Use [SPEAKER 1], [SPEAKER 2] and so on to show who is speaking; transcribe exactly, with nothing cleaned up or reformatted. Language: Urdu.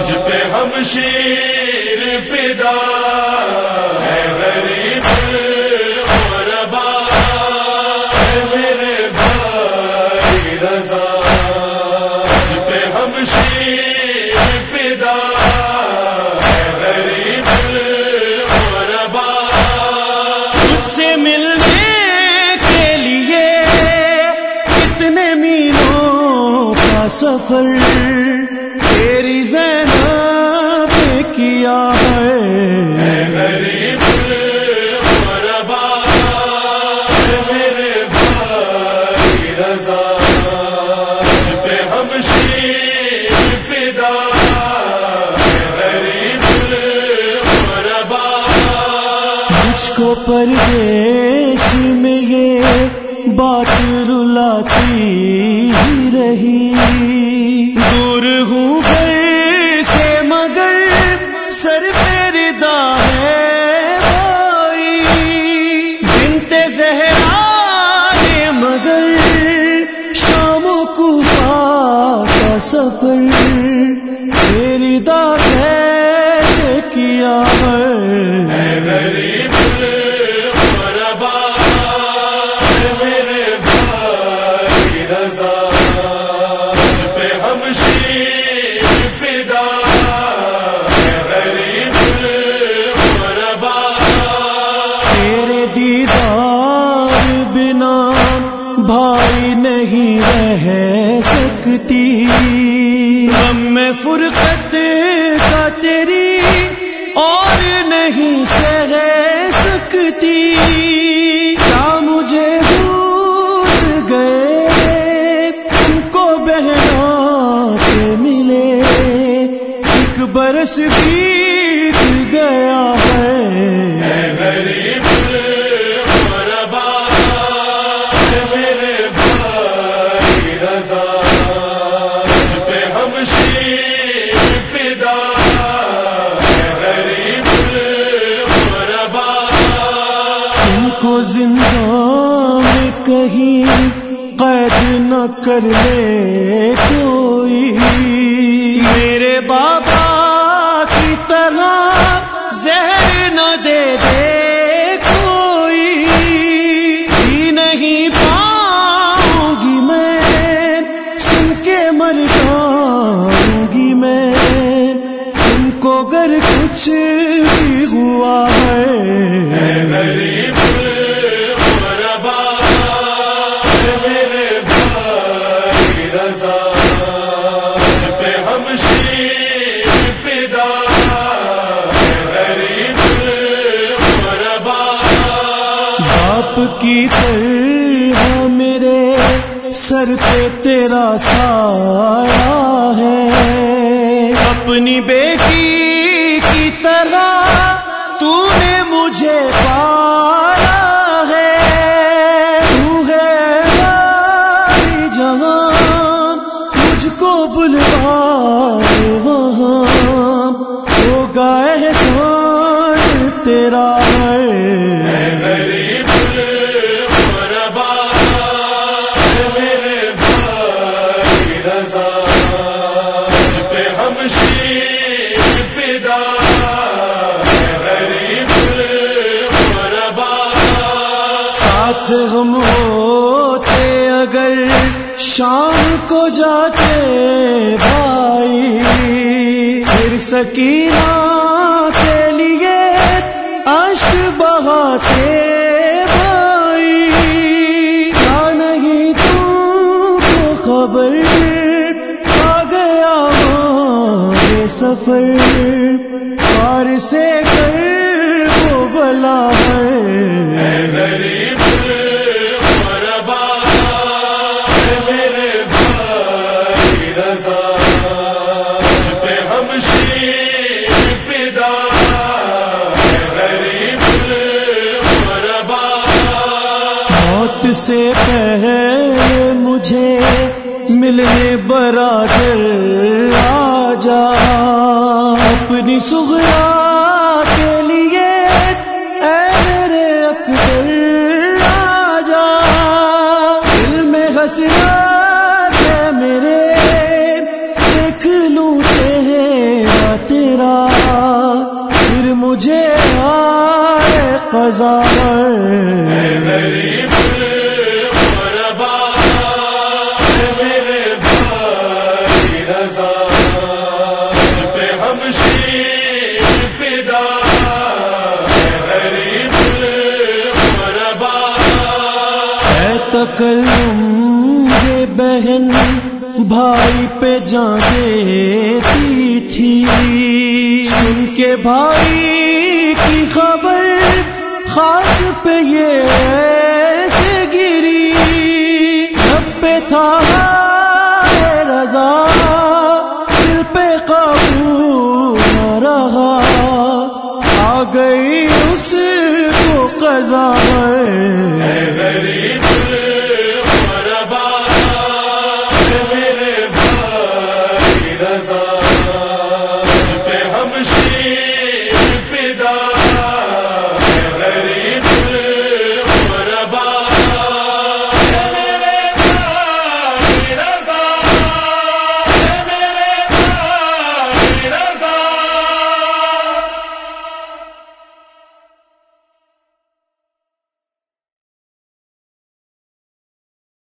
[SPEAKER 1] تجھ پہ ہم شیر فدا ہے غریب غربا ہے میرے بھائی رضا تجھ پہ ہم شیر فدا ہے غریب غربا
[SPEAKER 2] تجھ سے ملنے کے لیے کتنے میلوں کا سفر تیری زینب نے کیا ہے
[SPEAKER 1] غریب غربا میرے بھائی رضا تجھ پہ ہم شیر فدا غریب غربا
[SPEAKER 2] مجھ کو پردیس میں یہ بات رلاتی رہی دور ہوں گھر سے مگر سر پہ ردا ہے بھائی بنت زہرا ہے مگر شام و کوفہ کا سفر تیری دا کیسے کیا ہے
[SPEAKER 1] غریب غربا میرے بھائی رضا تجھ پہ ہم شیر فدا غریب غربا
[SPEAKER 2] تیرے دیدار بنا بھائی نہیں رہ سکتی غم میں فرقت کا تیری اور نہیں سہ سکتی کیا مجھے بھول گئے تم کو بہنا سے ملے ایک برس بیت گیا ہے
[SPEAKER 1] غریب غربا میرے بھائی رضا تجھ پہ ہم شیر فدا غریب غربا
[SPEAKER 2] تم کو زندہ میں کہیں قید نہ کر لے کوئی میرے بابا کی طرح زہر نہ دے دے کوئی جی نہیں پاؤں گی میں سن کے مر جاؤں گی میں تم کو گر کچھ بھی ہوا ہے
[SPEAKER 1] غریب غربا میرے بھائی رضا تجھ پہ ہم شیر فدا غریب غربا
[SPEAKER 2] باپ کی طرح میرے سر پہ تیرا سایہ ہے اپنی بیٹی کی طرح تو نے مجھے پالا ہے تو ہے ہماری جہان مجھ کو بلوائے وہاں ہوگا احسان تیرا ہے
[SPEAKER 1] غریب غربا میرے بھائی رضا تجھ پہ ہم شیر فدا غریب غربا
[SPEAKER 2] ساتھ ہم ہوتے اگر شام کو جاتے بھائی پھر سکینہ کے لیے اشک بہاتے بھائی کیا نہیں تم کو خبر آ گیا ہمارے سفر پار سے کر وہ بلا ہے
[SPEAKER 1] غریب غربا میرے بھائی رضا تجھ پہ ہم شیر فدا غریب غربا
[SPEAKER 2] موت سے پہلے مجھے ملنے برادر آ جا اپنی صغرا کے لیے اے میرے اکبر آ جا دل میں حسرت ہے میرے دیکھ لوں چہرہ مجھے آئے قضا
[SPEAKER 1] اے غریب غربا اے میرے بھائی رضا تجھ پہ ہم شیر فدا اے غریب غربا
[SPEAKER 2] اے تکلم یہ بہن بھائی پہ جان دیتی تھی، سن کے بھائی کی خبر خاک پہ یہ ایسے گری، لب پہ تھا اے رضا دل پہ قابو نہ رہا، آ گئی اس کو قضا